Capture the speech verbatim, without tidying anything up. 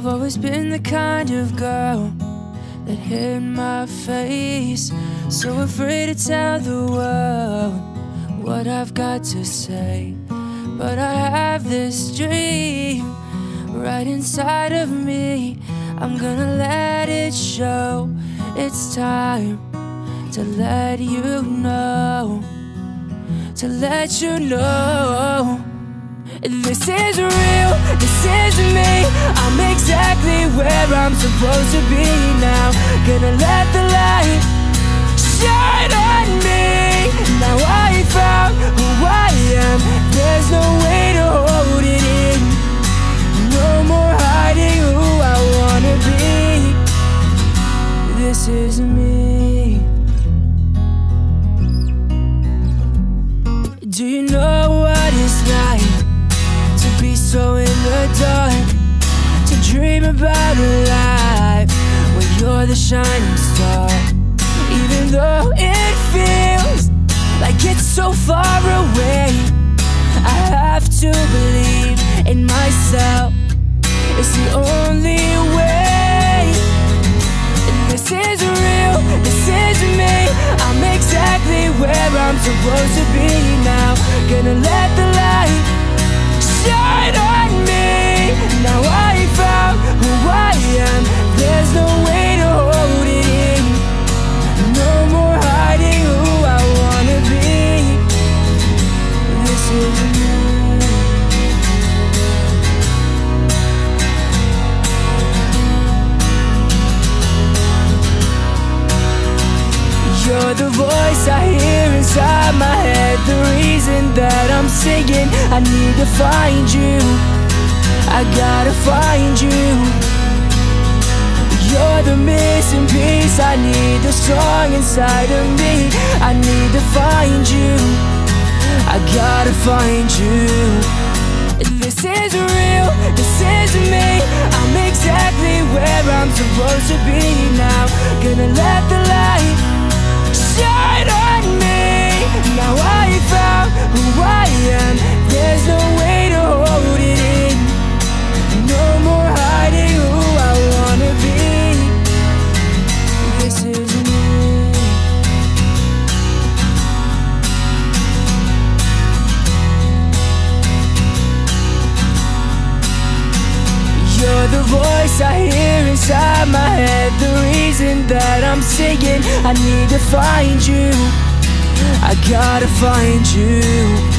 I've always been the kind of girl that hid my face, so afraid to tell the world what I've got to say. But I have this dream right inside of me. I'm gonna let it show. It's time to let you know, to let you know this is real, this is me. I'm exactly where I'm supposed to be now. Gonna let the light shine on me. Now I found who I am. There's no way to hold it in. No more hiding who I wanna be. This is me. Do you know what it's like to be so in the dark, to dream about a life where you're the shining star? Even though it feels like it's so far away, I have to believe in myself. It's the only way. This is real, this is me. I'm exactly where I'm supposed to be now. Gonna let the light shine on me. Now I found who I am. There's no way to hold it in. No more hiding who I wanna be. This is me. You're the voice I hear inside my head, the reason that I'm singing. I need to find you, I gotta find you. You're the missing piece, I need the song inside of me. I need to find you, I gotta find you. This is real, this is me. I'm exactly where I'm supposed to be now. Gonna let the light shine on me. Now I found who I am. There's no way to hold it in. No more hiding who I wanna be. This is me. You're the voice I hear inside my head, the reason that I'm singing. I need to find you, I gotta find you.